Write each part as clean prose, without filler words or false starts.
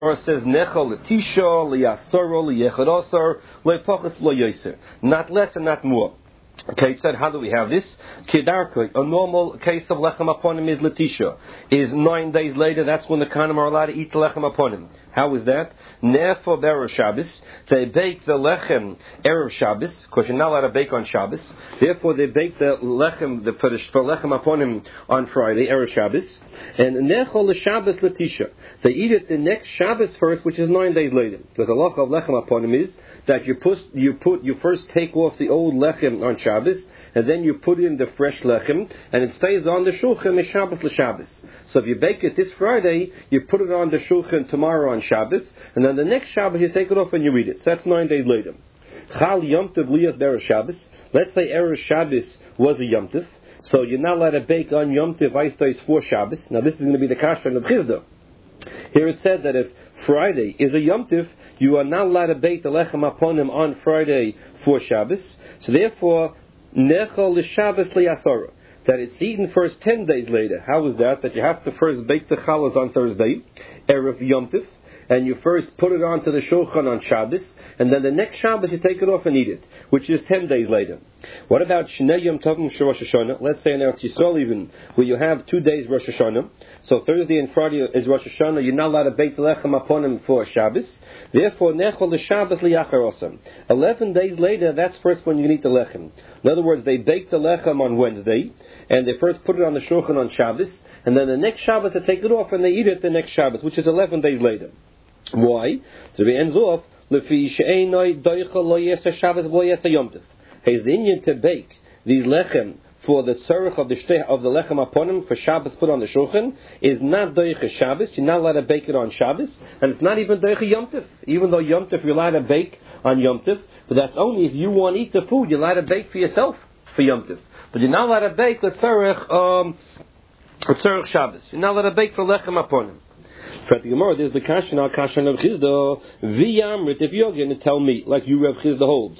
Or says nechol letisha liyasoro liyechadosar lepochas loyoser, not less and not more. Okay, it said, how do we have this? Kedarka, a normal case of lechem aponim is letisha. Is 9 days later, that's when the Kohanim are allowed to eat the lechem aponim. How is that? Nefo Erev Shabbos. They bake the lechem Erev Shabbos, because you're not allowed to bake on Shabbos. Therefore, they bake the lechem, for lechem aponim on Friday, Erev Shabbos. And nechol Shabbos letisha. They eat it the next Shabbos first, which is 9 days later. Because a lot of lechem aponim is that you first take off the old lechem on Shabbos, and then you put in the fresh lechem, and it stays on the shulchan is Shabbos l'Shabbos. So if you bake it this Friday, you put it on the shulchan tomorrow on Shabbos, and then the next Shabbos you take it off and you eat it. So that's 9 days later. Chal Yom Tov liyas b'erev Shabbos. Let's say erev Shabbos was a Yom Tov, so you're not allowed to bake on Yom Tov Eistais for Shabbos. Now this is going to be the kasha of Chizda. Here it said that if Friday is a Yom Tov, you are not allowed to bake the lechem aponim on Friday for Shabbos. So therefore, nechol l'Shabbos liyasara, that it's eaten first 10 days later. How is that? That you have to first bake the challahs on Thursday, erev Yom Tov, and you first put it onto the shulchan on Shabbos, and then the next Shabbos you take it off and eat it, which is 10 days later. What about Shnei Yom Tovim Shel Rosh Hashanah? Let's say in Eretz Yisrael even, where you have 2 days Rosh Hashanah, so Thursday and Friday is Rosh Hashanah, you're not allowed to bake the lechem aponim for Shabbos. Therefore, nechol l'Shabbos liyacharosam. 11 days later, that's first when you can eat the lechem. In other words, they bake the lechem on Wednesday, and they first put it on the shulchan on Shabbos, and then the next Shabbos they take it off and they eat it the next Shabbos, which is 11 days later. Why? So it ends off, lefi she'enoi doicha lo yesa Shabbos lo yesa Yom Tov. He's the Indian to bake these lechem for the tzarech of the lechem aponim for Shabbos put on the shulchan is not doicha Shabbos. You're not allowed to bake it on Shabbos, and it's not even doicha Yom Tov. Even though Yom Tov you're allowed to bake on Yom Tov, but that's only if you want to eat the food. You're allowed to bake for yourself for Yom Tov, but you're not allowed to bake the tzarech Shabbos. You're not allowed to bake for lechem aponim. For the Gemara, there's the kashan of Chizda v'yamrit. If you're going to tell me, like you Rav Chizda holds,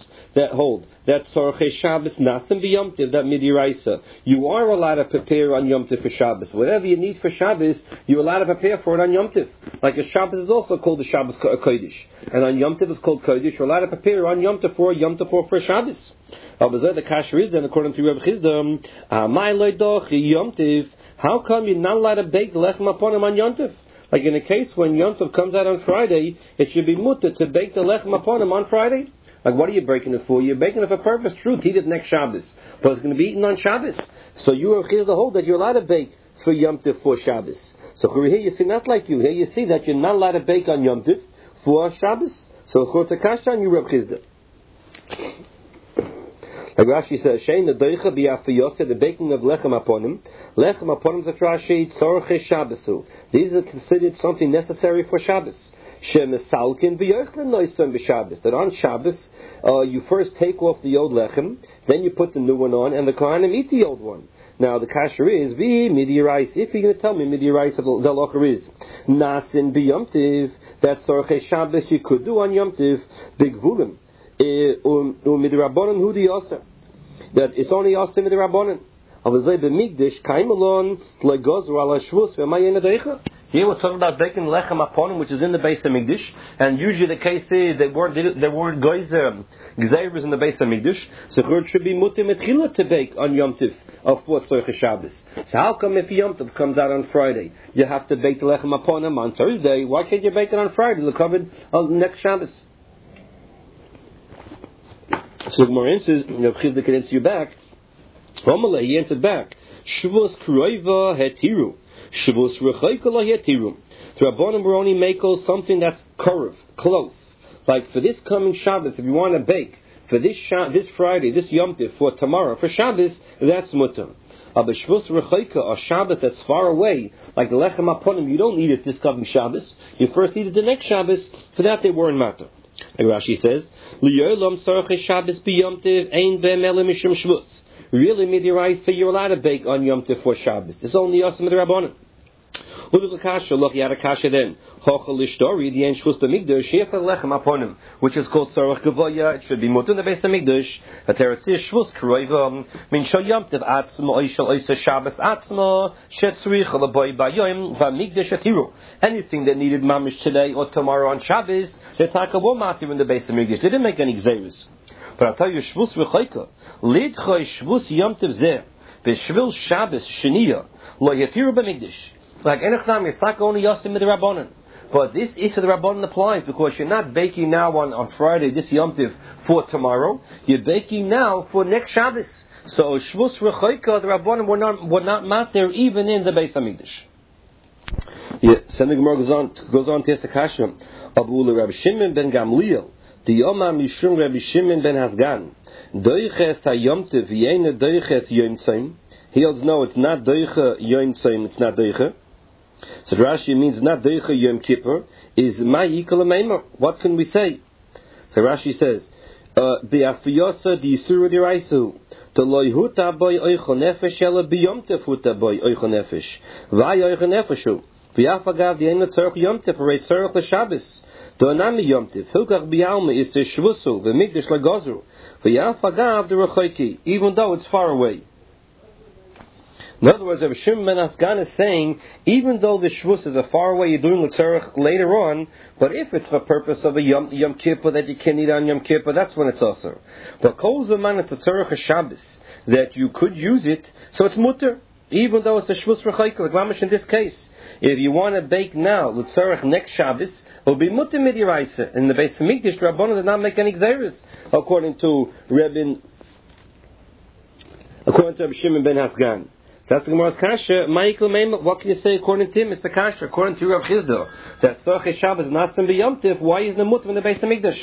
that Tzorchei Shabbos nasim b'Yom Tov, that midiraisa, you are allowed to prepare on Yom Tov for Shabbos. Whatever you need for Shabbos, you're allowed to prepare for it on Yom Tov. Like a Shabbos is also called the Shabbos Kodesh, and on Yom Tov is called Kodesh. You're allowed to prepare on Yom Tov for Shabbos. The kasha is then, according to Rav Chizda, my loidoch Yom Tov. How come you're not allowed to bake the lechem upon him on Yom Tov? Like in a case when Yom Tov comes out on Friday, it should be mutter to bake the lechem upon him on Friday. Like what are you breaking it for? You're baking it for purpose, true, to eat it next Shabbos. But it's going to be eaten on Shabbos. So you are here to hold that you're allowed to bake for Yom Tov for Shabbos. So here you see, not like you, here you see that you're not allowed to bake on Yom Tov for Shabbos. So Chortzakasha and you Rav Chizda. Like Rashi says, Shein the doicha b'yafiyoseh, the baking of lechem aponim. Lechem aponim zatrashi tzorchei Shabbosu. These are considered something necessary for Shabbos. Shemesalkin v'yochlin noisam b'Shabbos. That on Shabbos, you first take off the old lechem, then you put the new one on, and the kohanim eat the old one. Now the kasher is midirais. If you're going to tell me midirais, the locher is nasin b'Yom Tiv. That tzorchei Shabbos you could do on Yom Tiv big vulim. That it's only Yosem Midrabanan. Here we're talking about baking lechem aponim, which is in the base of Mikdash, and usually the case is they weren't gzeiros in the base of Mikdash, so it should be mutim etchila to bake on Yom Tiv of what Tzorchei Shabbos. So how come if Yom Tiv comes out on Friday, you have to bake the lechem aponim on Thursday? Why can't you bake it on Friday? It'll cover on next Shabbos. So the Gemara answers, Rav Chizda can answer you back. He answered back. Shavuos k'roiva hetiru. Shavuos rechaika la hetiru. The Rabbanim were only making something that's curved, close. Like for this coming Shabbos, if you want to bake for this Friday, this Yom Tov, for tomorrow, for Shabbos, that's mutter. But Shavuos rechaika, or Shabbos that's far away, like the lechem aponim, you don't eat it this coming Shabbos. You first eat it the next Shabbos. For that they weren't matter. Like Rashi says, really, midirais, so you're allowed to bake on Yom Tov for Shabbos. It's only Yosem Midrabanan. Look he had a kasha then. Hochel the end shvus b'migdash, shefer lechem aponim, which is called sarach gavoya. It should be mutter in the base of migdash. A teretzis shvus kroiva min shal yomtiv atzma oishal oisa Shabbos atzma shetzrich alaboy bayoim v'migdash atiru. Anything that needed mamish today or tomorrow on Shabbos, they talk about matir in the base of migdash. They didn't make any xeris. But I'll tell you, shvus v'chayka lidchay shvus yomtiv zeh b'shvil Shabbos sheniya lo yatiru b'migdash. Like enachnam is not only yosim with the rabbanon. But this issue the Rabbanon applies because you're not baking now on Friday, this Yom Tiv, for tomorrow. You're baking now for next Shabbos. So Shvus Rechoika, the Rabbanon were not matir even in the Beis HaMikdash. Yeah, Sending Gemara goes on to ask the kasha. Abu Rabbi Shimon ben Gamliel, the Yoma Mishum Rabbi Shimon ben Hasgan, Doiches HaYom Tiv Yene Doiches Yom Tzim. He holds no, it's not Doiche Yom Tzim, it's not Doiche. So Rashi means not Deicha Yom Kippur, is my Yikal Meimer. What can we say? So Rashi says, Be'afiyosa di Yisuru di Raisu, to loy huta boy oicho nefesh, ela biyomtef huta boy oicho nefesh, vay oicho nefeshu, v'yafagav di ena tzorch yomtef, arei tzorch l'Shabbos, do anami yomtef, hilkach biyalma is te shvusu, v'migdash l'gozru, v'yafagav di rechoiki, even though it's far away. In other words, Rabbi Shimon ben Hasgan is saying, even though the shvus is a far away, you're doing the tzarech later on, but if it's for purpose of a Yom Kippur that you can eat on Yom Kippur, that's when it's also. But kol zaman it's a tzarech Shabbos that you could use it, so it's mutter, even though it's a shvus rechaik, like Mamish in this case. If you want to bake now, the tzarech next Shabbos, it'll be mutter midiraisa. In the Beis HaMikdash, the Rabbanon did not make any xeris, according to Rabbi Shimon ben Hasgan. That's the Gemara's kasha. Michael Meimer, what can you say according to him? It's the kasha. According to Rav Chizda, that Tzorchei Shabbos Nasim B'Yom Tiv, why is the mutter in the Beis HaMikdash?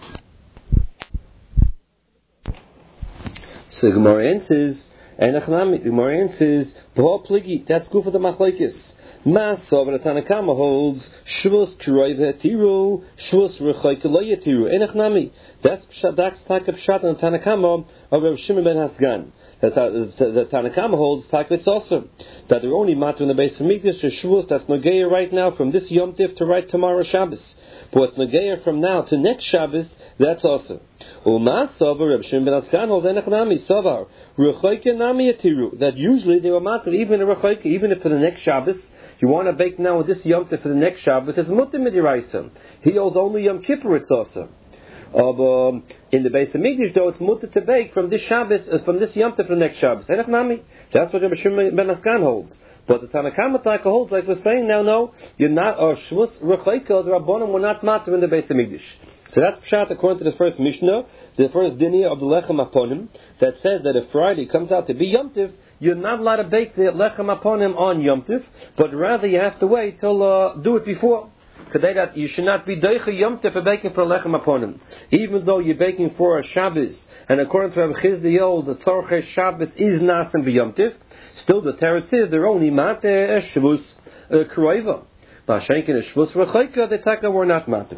So the Gemara answers, the Gemara answers, B'Ho Pligi, that's good for the Machlokes. Masov and the Tanakama holds Shvus Kiroiv Hetiru, Shvus Rechoik Lo Yetiru. Enachnami. That's like a pshat in the Tanakama of Rav Shimon ben Hasgan. The Tanakama holds Takvitz also that they're only matter in the Beis HaMikdash or Shavuos. That's Nogeya right now from this Yom Tiv to right tomorrow Shabbos. But what's Nogeya from now to next Shabbos, that's also. Uma Savar Reb Shimon ben Hasgan holds Enachnami Savar Rechoike Nami Yatiru, that usually they were matter even in Rechoike, even if for the next Shabbos you want to bake now with this Yom Tiv for the next Shabbos, it's Mutter Midiraisa. He holds only Yom Kippur. It's also. In the Beis HaMikdash, though, it's mutter to bake from this Shabbos, from this Yom Tov for the next Shabbos. That's what Rabbi Shimon ben Hasgan holds. But the Tanakama Taka holds, like we're saying now, no, you're not, or Shvus Rechoika, the Rabbanim were not matter in the Beis HaMikdash. So that's Pshat according to the first Mishnah, the first Dinia of the Lechem Aponim, that says that if Friday comes out to be Yom Tov, you're not allowed to bake the Lechem Aponim on Yom Tov, but rather you have to wait till, do it before. Today that you should not be Deicha Yom Tov for baking for Lechem Aponim. Even though you're baking for a Shabbos, and according to Rabbi Chizda, the Tzorchei Shabbos is Nasim B'Yom Tov, still the Teretz is they're only Mater Shvus Kroiva. Mashenkin Shvus Rechoika, the Taka were not Mater.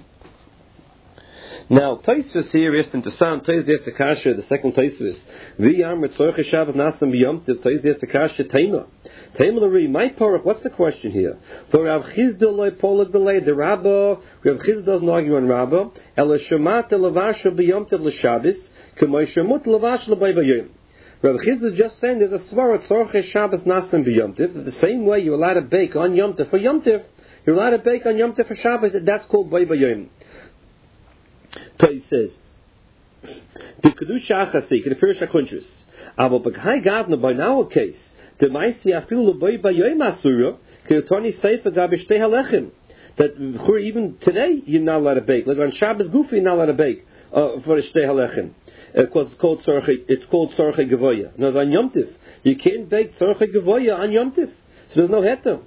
Now, Tosfos here is to sound Tosfos the Kasha, the second Tosfos. V'yam Tzorchei Shabbos Nasim B'Yom Tov, Tosfos the Kasha Tema. Taimari, my porach, what's the question here? For Rav Chizda loy polag delay, the Rabbah, Rav Chizda doesn't argue on Rabbah, Ela Shemat Levasha B'Yom Tov L'Shabbos, K'may Shemut Levash L'Bay B'Yom. Rav Chizda is just saying there's a svara Tzorchei Shabbos Nasim B'Yom Tov, the same way you're allowed to bake on Yom Tov for Yom Tov, you're allowed to bake on Yom Tov for Shabbos, that's called Bay B'Yom. So he says, the Kedusha Achasik, the Pirish HaKuntris, Avo B'Chai Gavna, by now a case, the Maisi Afilu L'Bay B'Yom Asura, K'Yotoni Seifa Gabishtei Halechim, that even today you're not allowed to bake. Like on Shabbos Gufi you're not allowed to bake for the Shtei Halechim. Because it's called Tzorchei Gavoya. Now on Yom Tiv, you can't bake Tzorchei Gavoya on Yom Tiv. So there's no heter.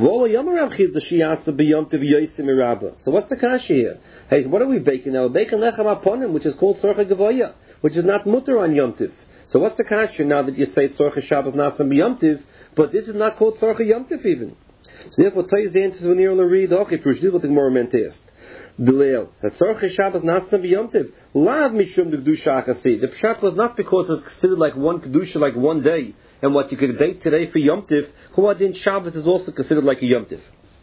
So what's the kasha here? Hey, what are we baking now? We're baking Lechem Aponim, which is called Tzorchei Gavoya, which is not mutter on Yom Tiv. So what's the kasha now that you say Tzorchei Shabbos Nasim B'Yom Tiv, but this is not called Tzorchei Yom Tiv even? So therefore, Tais the answer when you're on the read, okay, for what the Gemara meant test. Delil. That Tzorchei Shabbos Nasan b'Yomtiv. Lav mishum d'Kedusha achasi. The pshat was not because it's considered like one Kedusha, like one day, and what you could date today for Yomtiv. Huadin Shabbos is also considered like a Yomtiv.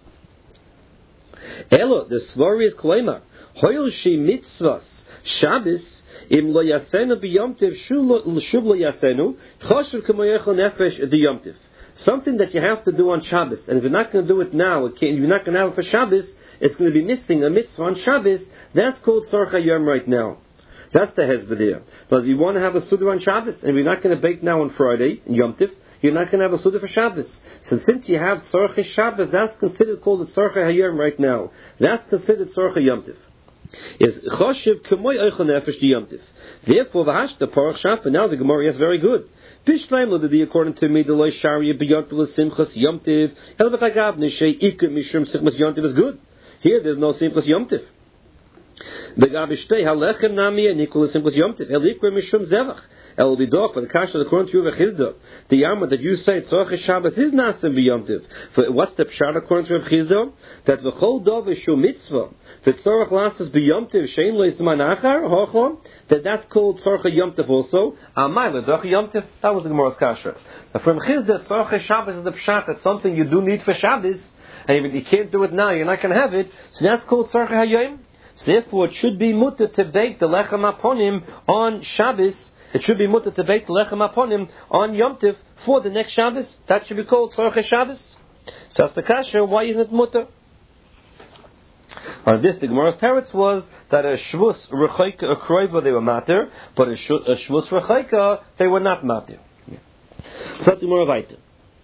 Elo, the Svari is Kloimar. Hoyel she mitzvahs Shabbos im lo yasenu b'Yomtiv shuv lo yasenu choshev k'moyecho nefesh d'Yomtiv. Something that you have to do on Shabbos, and if you're not going to do it now, you're not going to have it for Shabbos, it's going to be missing a mitzvah on Shabbos. That's called Tzorchei Yom right now. That's the hezbollah there. Because you want to have a Suda on Shabbos, and you're not going to bake now on Friday, Yom Tiv, you're not going to have a Suda for Shabbos. So since you have Tzorchei Shabbos, that's considered called the Tzorchei Hayom right now. That's considered Tzorchei Yom Tiv. Is Choshev K'moy Eichel Nefesh Di Yom Tiv. Therefore, V'hashta Parach Shabbos, now the Gemara is very good. Bishleim lo didi, according to me, the loy sharia b'yontiv l'simchas yomtiv. El v'chagav nishei iker mishum simchas yomtiv is good. Here, there's no simchas yomtiv. The gabishtei halechem nami and equal simchas yomtiv. El iker mishum zevach. El will be dog, but the kasha according to Rav Chizda. The yama that you say tzorchei Shabbos is nasim b'yomtiv. What's the pshat according to Rav Chizda? That v'chol dov ishu mitzvah. V'tzorach lasses b'yomtiv shein lo yisman achar hochom. That's called tzorchei yomtiv also. Amay l'dochei yomtiv. That was the Gemara's kasha. Now from Chizda, tzorchei Shabbos is the pshat. That's something you do need for Shabbos, and even you can't do it now, you're not going to have it. So that's called tzorchei hayom. So therefore, it should be mutter to bake the lechem aponim on Shabbos. It should be mutter to bake the lechem aponim on Yom Tiv for the next Shabbos. That should be called tzorchei Shabbos. So that's the kasha. Why isn't it mutter? On this, the Gemara's teretz was that a shvus rechaika, a kroiva, they were matter, but a shvus rechaika, they were not matter. So the Gemara weiter.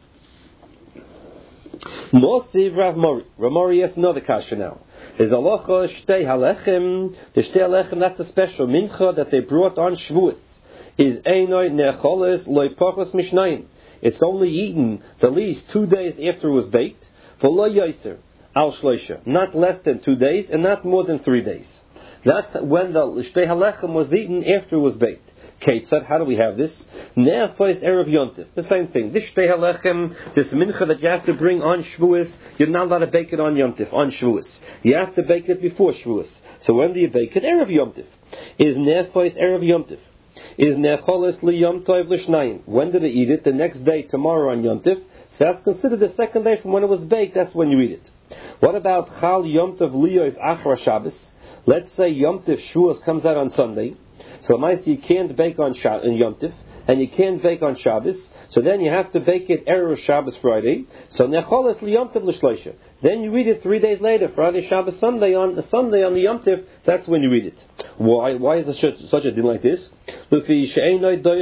Mosiv Rav Mori. Rav Mori has another kasha now. Is halacha shtei halechem. The shtei halechem, that's a special mincha that they brought on shvus. Is einoi necholes loy pachos mishnayim. It's only eaten the least 2 days after it was baked. For lo yoser al shloisha, not less than 2 days and not more than 3 days. That's when the shtei halechem was eaten after it was baked. Ketzad, how do we have this? Ne'afos erev yontif. The same thing. This shtei halechem, this mincha that you have to bring on Shavuos, you're not allowed to bake it on yontif, on Shavuos. You have to bake it before Shavuos. So when do you bake it? Erev yontif. Is ne'afos erev yontif. Is ne'choles li yom tov l'shnayim. When did they eat it? The next day, tomorrow on yontif. So that's considered the second day from when it was baked. That's when you eat it. What about chal yom tov liyos achra Shabbos? Let's say yom tov Shavuos comes out on Sunday. So you can't bake on Yom Tiv, and you can't bake on Shabbos. So then you have to bake it Erev Shabbos Friday. So necholes liyom tiv l'shloisha. Then you eat it 3 days later, Friday, Shabbos, Sunday on the Yom Tiv. That's when you eat it. Why is there such a deal like this? Again,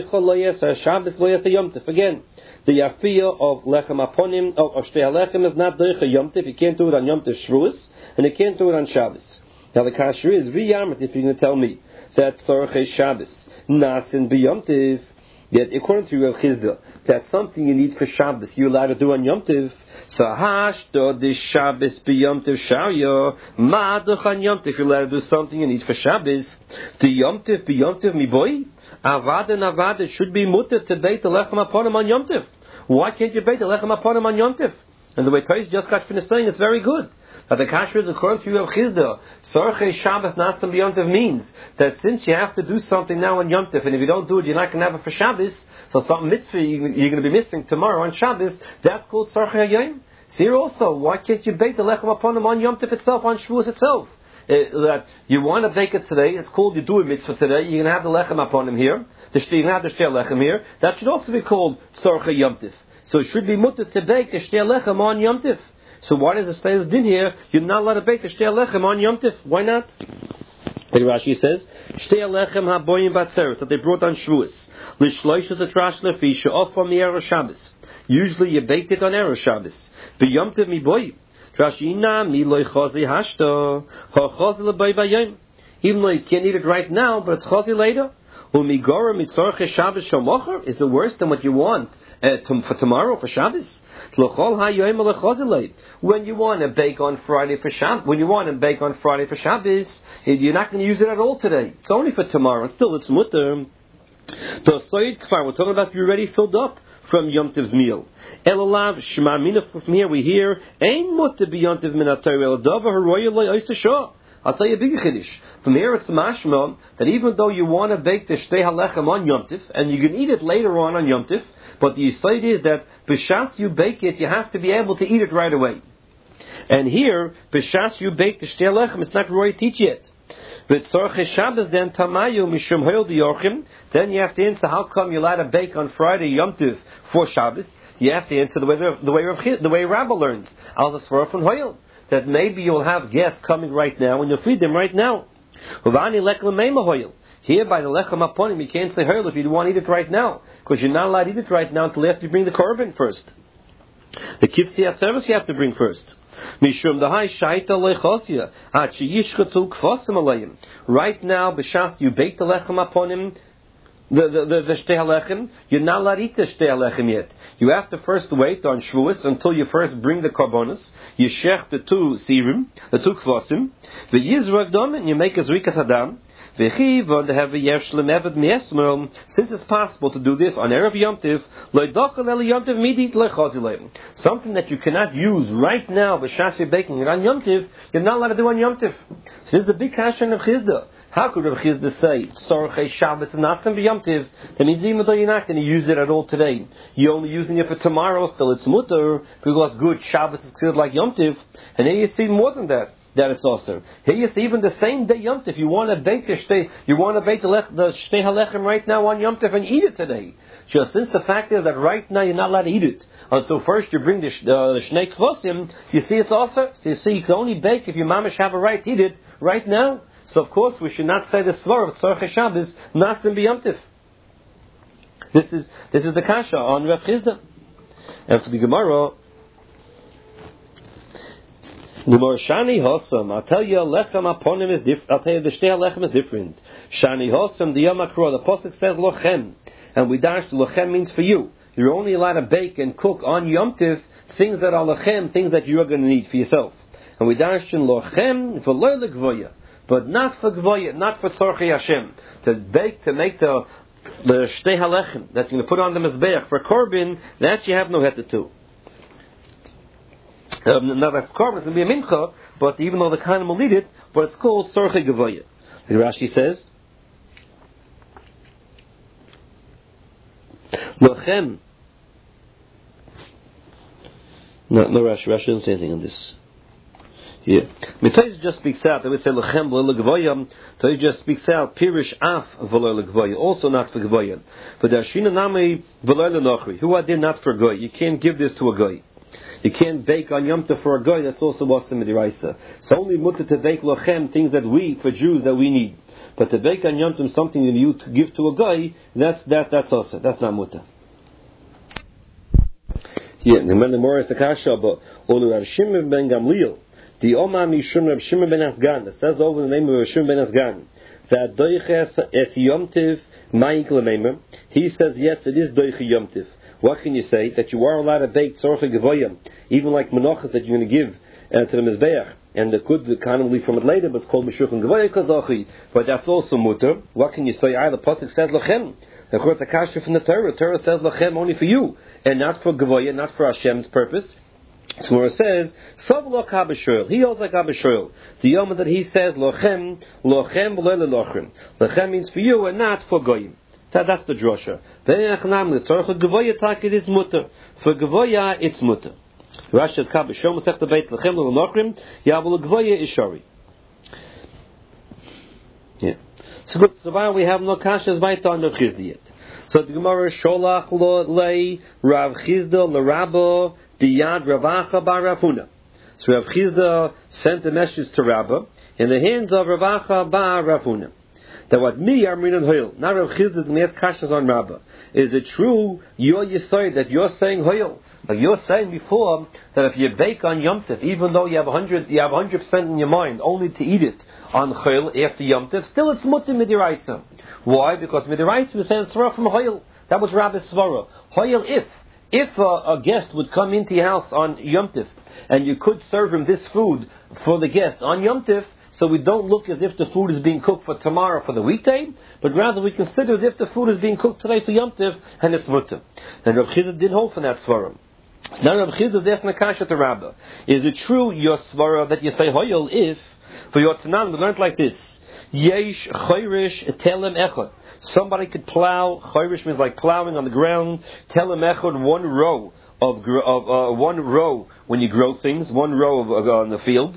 the yafiyah of lechem aponim of shtei halechem is not doicha Yom Tiv. You can't do it on Yom Tiv Shavuos, and you can't do it on Shabbos. Now the kasher is v'yamet if you're going to tell me that tzorchei Shabbos nasin b'Yom Tiv. Yet according to Rav Chizda, that's something you need for Shabbos. You're allowed to do on Yom Tiv. So hashto the Shabbos b'Yom Tiv shaya ma'aduch on Yom Tiv. You're allowed to do something you need for Shabbos. The Yom Tiv b'Yom Tiv mi boy. Avada and avada should be mutter to bake the lechem aponim on Yom Tiv. Why can't you bake the lechem aponim on Yom Tiv? And the way Tais just got finished saying, it's very good. But the kasher is according to Rav Chizda, tzorchei Shabbos nasan b'Yom Tiv means that since you have to do something now on Yom Tiv, and if you don't do it, you're not going to have it for Shabbos. So some mitzvah you're going to be missing tomorrow on Shabbos. That's called tzorchei hayom. So here also, why can't you bake the lechem aponim on Yom Tiv itself, on Shavuos itself? That you want to bake it today. It's called you do a mitzvah today. You're going to have the lechem aponim here. You're going to have the shtei lechem here. That should also be called tzorchei Yom Tiv. So it should be mutter to bake the shtei lechem on Yom Tiv. So why does it stay as din here? You're not allowed to bake the shtei lechem on Yom Tiv. Why not? The Rashi says, shtei lechem haboyim batzeres, that they brought on Shavuos. L'shloisha zatrash lefi she'of on the Erev Shabbos. Usually you baked it on Erev Shabbos. B'Yom Tiv mi boy. Rashi na mi loy chazi hashto. Ha chazi l'boy b'yom. Even though you can't eat it right now, but it's chazi later. U'migora mitzorche Shabbos shomocher. Is it worse than what you want for tomorrow, for Shabbos? When you want to bake on Friday for Shabbos, you're not going to use it at all today. It's only for tomorrow. Still, it's mutter. We're talking about you're already filled up from Yom Tiv's meal. Elalav Shema Mina. From here we hear Ein mutter b'Yom Tiv min haTorah el davar haroya lo yoseh shah. I'll tell you a bigger chiddush. From here it's mashma that even though you want to bake the shtei halechem on Yom Tif, and you can eat it later on Yom Tif, but the yesod is that b'shas you bake it, you have to be able to eat it right away. And here, b'shas you bake the shtei halechem, it's not Roy teach yet. But Tzorchei Shabbos then tamayu mishum hoil diyorchim. Then you have to answer how come you're allowed to bake on Friday Yom Tiv for Shabbos. You have to answer the way Rabbi learns al the svara from hoil, that maybe you'll have guests coming right now and you'll feed them right now. Uvani lekla meima hoil. Here by the lechem aponim you can't say hoil if you want to eat it right now, because you're not allowed to eat it right now until after you bring the korban first. The kivtziat service you have to bring first. Mishum dahai shaita lechosya at sheyishchatu kvasim alayim. Right now, b'shas you bake the lechem upon him, the shtei halechem. You're not allowed to eat the shtei halechem yet. You have to first wait on Shavuos until you first bring the karbonos. You shech the two sirim, the two kvasim. V'yizrak dom, and you make a zrikas hadam. Since it's possible to do this on Erev Yom Tiv, something that you cannot use right now, b'shas you're baking it on Yom Tiv, you're not allowed to do on Yom Tiv. So this is a big question of Chizda. How could Rav Chizda say Tzorchei Shabbos and Nasim b'Yom Tiv? That means even though you're not going to use it at all today, you're only using it for tomorrow. Still, it's mutter because good Shabbos is considered like Yom Tiv, and here you see more than that. That it's also. Here you see even the same day Yom Tif, you want to bake the shtei shtei halechem right now on Yom Tif and eat it today. Just since the fact is that right now you're not allowed to eat it until first you bring the shnei kvosim, you see it's also. So you see you can only bake if your mamish have a right to eat it right now. So of course we should not say the svar of Tzorchei Shabbos nasim b'Yom Tif. This is the kasha on Rav Chizda. And for the Gemara, the more shani hosam, I'll tell you, lechem aponim is different. I'll tell you, the shtei lechem is different. Shani hosam, the yom akro, the pasuk says lochem, and we dash lochem means for you. You're only allowed to bake and cook on Yom Tiv things that are lochem, things that you're going to need for yourself. And we dash lochem for lo legvoya, but not for gvoya, not for tzorchei Hashem. To bake, to make the shtei halechem that you're going to put on the mizbeach for korban, that you have no heter to. Not that korban is going to be a mincha, but even though the kind will eat it, but it's called tzorchei gavoya. And Rashi says, lochem. No, Rashi doesn't say anything on this. Yeah, Mitayz just speaks out. They would say lochem v'lo gavoya. Mitayz just speaks out. Pirish af v'lo gavoya, also not for gavoya. But Darshina nami v'lo nochri. Who are there not for goy? You can't give this to a goy. You can't bake on Yom Tov for a goy. That's also Wasam Midiraisa. So only mutter to bake lochem, things that we, for Jews, that we need. But to bake on Yom Tov something that you give to a goy, that's also, that's not mutter. Yeah, the more is the kasha, but Olu Rav Shimon ben Gamliel, the Oma Mishum Rav Shimon ben Asgan, that says over the name of Rav Shimon ben Asgan, that doiches es Yom Tov ma'ik l'meimer. He says yes, it is doiche Yom Tov. What can you say? That you are allowed to bake tzorchei gavoyim, even like menachas that you're going to give to the mizbeach, and the good kind of leave from it later, but it's called mishulchan gavoyim kazachi. But that's also mutter. What can you say? The pasuk says lachem. Of course, the kasha from the Torah. Torah says lachem only for you, and not for gavoyim, not for Hashem's purpose. So where it says, Savlok Habashoil, he holds like Habashoil. The yom that he says lachem v'lo lachem. Lachem means for you and not for goyim. That's the drosha. It is mutter. For Gavoya, it's mutter. Rashi says, Kabbalah Shom Masech the Beit Lechem L'Nochrim Yavul Gavoya Ishari. Yeah. So good. So far we have no kashas by on Rav Chizda yet. So the Gemara Sholach Lo Lei Rav Chizda LeRabba Biyad Ravacha Bar Rav Huna. So Rav Chizda sent a message to Rabba in the hands of Ravacha Bar Rav Huna. That what me Amrin and Hoyel, not Rav Chizda is going to ask kashas on Rabba. Is it true your Yisai that you're saying Hoyel? Like you're saying before that if you bake on Yom Tov, even though you have 100% in your mind only to eat it on Hoyel after Yom Tov, still it's mutter midiraisa. Why? Because midiraisa was saying svara from Hoyel. That was Rabbi's svara. Hoyel if a guest would come into your house on Yom Tov and you could serve him this food for the guest on Yom Tov. So we don't look as if the food is being cooked for tomorrow for the weekday, but rather we consider as if the food is being cooked today for Yom Tov and it's mutter. And Rav Chizda didn't hold for that svara. Now Rav Chizda is asking a kasha to Rabba. Is it true your svara that you say hoyel if For your Tanan, we learned like this. Yesh chayrish telem echad. Somebody could plow. Chayrish means like plowing on the ground. Telem echad, one row of one row when you grow things, one row on the field.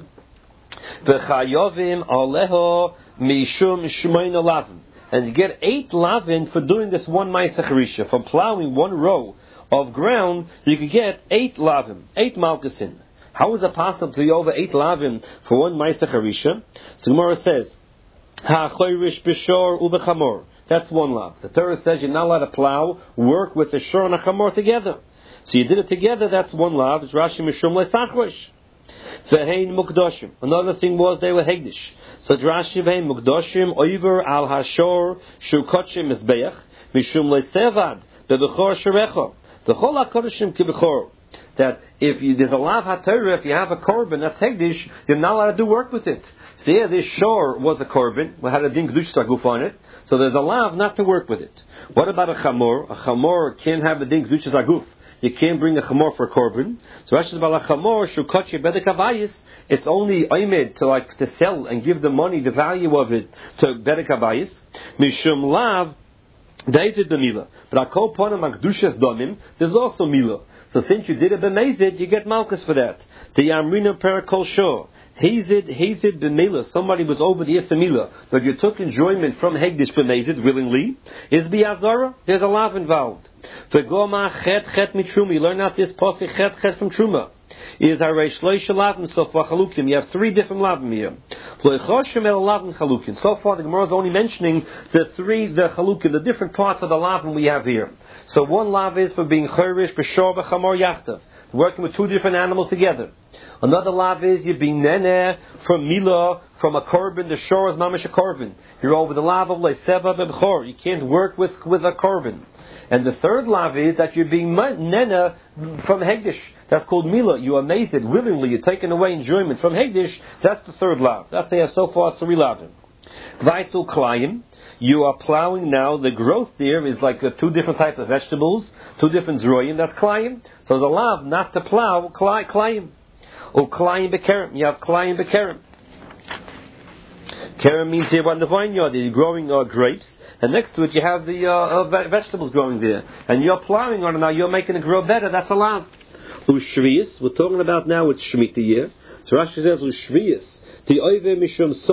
V'chayovim aleho mishum shmeina lavin. And you get 8 lavin for doing this one ma'aseh harisha. For plowing one row of ground, you could get 8 lavin, 8 malkusin. How is it possible to be over 8 lavin for one ma'aseh harisha? So Gemara says, ha'choyrish b'shor u'b'chamor. That's one lav. The Torah says you're not allowed to plow, work with the shor and a chamor together. So you did it together, that's one lav. It's Rashi mishum le'sachrosh. Ve'hein mukdoshim. Another thing was they were hegdish. So Rashi ve'hein mukdoshim oiver al hashor shu kotshim mizbeach mishum le'sevad be'bechor sherecho v'chol ha'kodeshim kibechor. That if there's a lav haTorah, if you have a korban that's hegdish, you're not allowed to do work with it. So yeah, this shor was a korban. We had a din kedushas aguf on it. So there's a lav not to work with it. What about a chamor? A chamor can't have a din kedushas aguf. You can't bring a chamor for a korban. So Rashi about a chamor shukotche bedek havayis. It's only aimed to sell and give the money, the value of it to bedek havayis. Mishum lav dated the mila. But akol ponim akdushas domim. There's also mila. So since you did a b'mezid, you get malchus for that. The yamrina perakol shor. Hazid b'mila. Somebody was over the Yesamila, but you took enjoyment from Hegdish b'mezid willingly. Is bi'azara? There's a lav involved. V'goma chet mitruma. You learn out this pasuk chet from truma. Is hareish loish lavim so far chalukim. You have 3 different lavim here. Loichoshim el lavim chalukim. So far the Gemara is only mentioning the chalukim, the different parts of the lavim we have here. So one lav is for being chayrish b'shor b'chamor yachtav, working with 2 different animals together. Another lav is you being neneh from milah, from a korban. The shor is mamish a korban. You're over the lav of leiseva b'bchor. You can't work with a korban. And the third lav is that you're being neneh from hegdish. That's called milah. You amaze it willingly. You're taking away enjoyment from hegdish. That's the third lav. That's they have so far 3 lavim. Vaitul klayim. You are plowing now. The growth there is like 2 different types of vegetables, 2 different zroyim. That's klayim. So there's a lav not to plow klayim. Or klayim bekerem. You have klayim bekerem. Kerem means here in the vineyard you're growing grapes, and next to it you have the vegetables growing there, and you're plowing on it now. You're making it grow better. That's a lav. Ushviyas. We're talking about now it's Shemitah year. So Rashi says ushviyas. The oive mishum